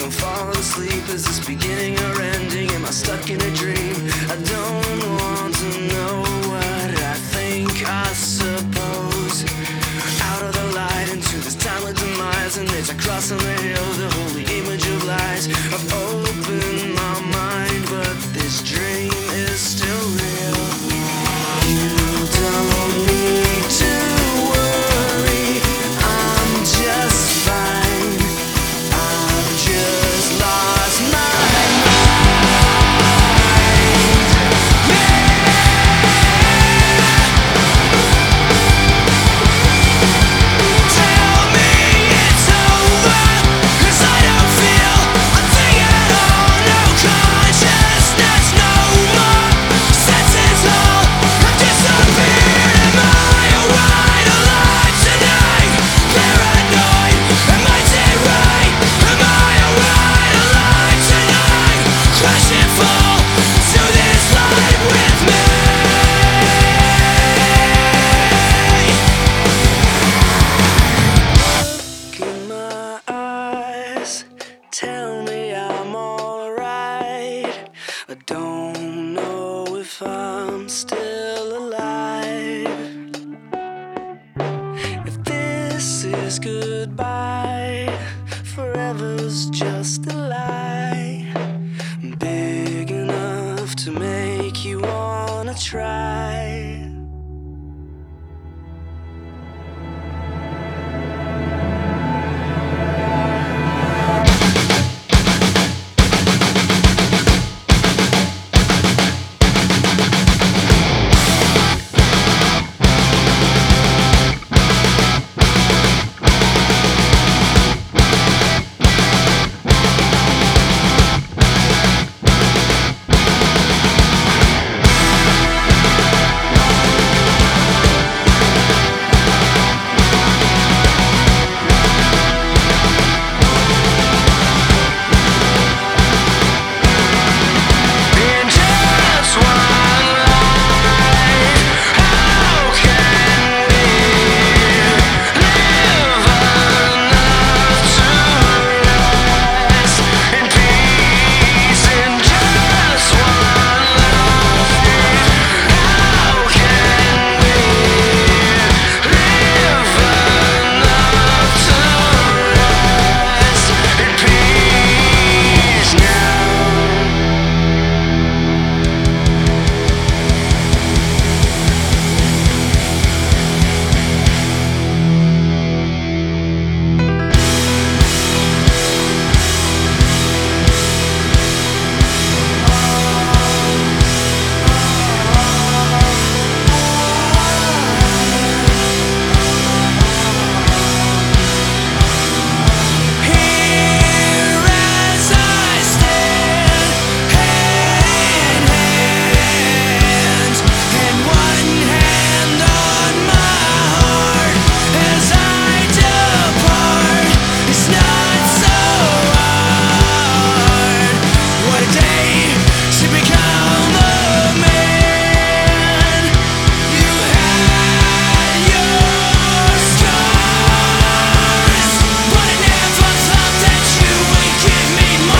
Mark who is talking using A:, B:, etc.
A: I'm falling asleep. Is this beginning or ending? Am I stuck in a dream? I don't want to know what I think, I suppose. Out of the light into this timeless demise, and there's a cross on the hill, the holy image of lies. I've opened my mind, but this dream is still real. You don't need to worry, I'm just fine. I've just lost my tell me I'm alright. I don't know if I'm still alive. If this is goodbye, forever's just a lie.